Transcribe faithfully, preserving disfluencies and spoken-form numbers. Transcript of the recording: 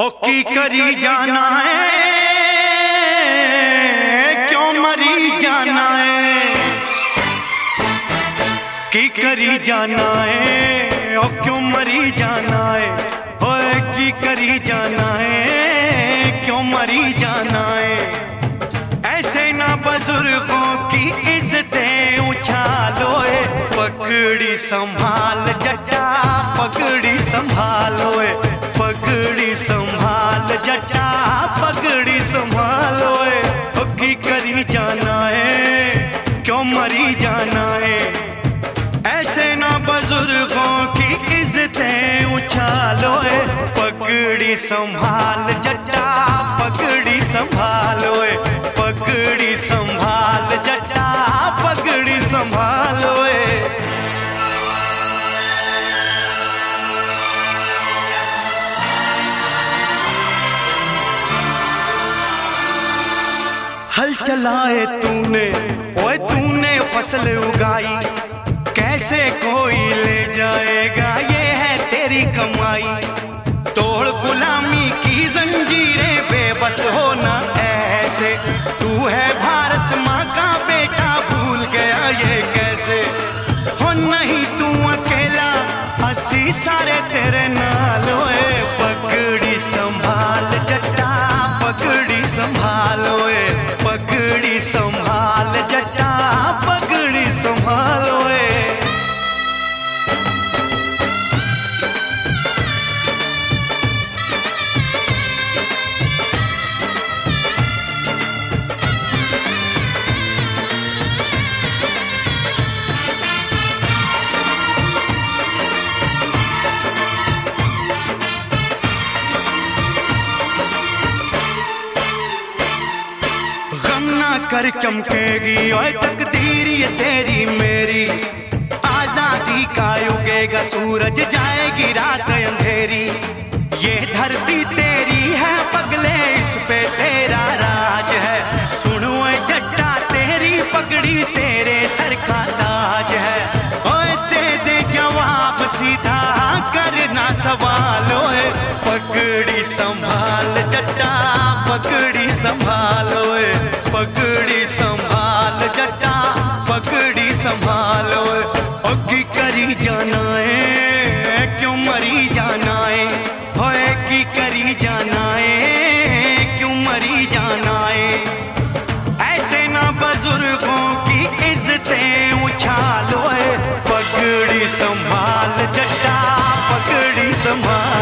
ओ की करी जाना है, क्यों मरी जाना है, की करी जाना है, ओ क्यों मरी जाना है, ओए की करी जाना है, क्यों मरी जाना है। ऐसे ना बुजुर्गों की इज्जतें उछालो, पगड़ी संभाल जटा, पगड़ी संभालो, पगड़ी संभाल जटा, पगड़ी संभालो। की करी जाना है, क्यों मरी जाना है। ऐसे ना बुजुर्गों की इज्जतें उछालो, पगड़ी संभाल जटा, पगड़ी संभालो, पगड़ी संभाल जटा, पगड़ी संभालो। हल चलाए तूने, ओए तूने फसल उगाई, कैसे कोई ले जाएगा, ये है तेरी कमाई। तोड़ गुलामी की जंजीरें, बेबस होना ऐसे, तू है भारत माँ का बेटा, भूल गया ये कैसे। हो नहीं तू अकेला, हंसी सारे तेरे नाल, पगड़ी संभाल जटा, पगड़ी संभालो, पगड़ी संभाल जटा, पगड़ी संभालो। कर चमकेगी ओए तकदीर ये तेरी मेरी, आजादी का उगेगा सूरज, जाएगी रात अंधेरी। ये धरती तेरी है पगले, इस पे तेरा राज है। सुनो जट्टा तेरी पगड़ी, तेरे सर का ताज है। ओए दे दे जवाब सीधा, करना सवाल, ओए पगड़ी संभाल जट्टा, पगड़ी संभालो, पगड़ी संभाल जटा, पगड़ी संभालो। ओ की करी जाना है, क्यों मरी जाना है, होए की करी जाना है, क्यों मरी जाना है। ऐसे ना बुजुर्गों की इज्जतें उछालो, पगड़ी संभाल जटा, पगड़ी संभाल।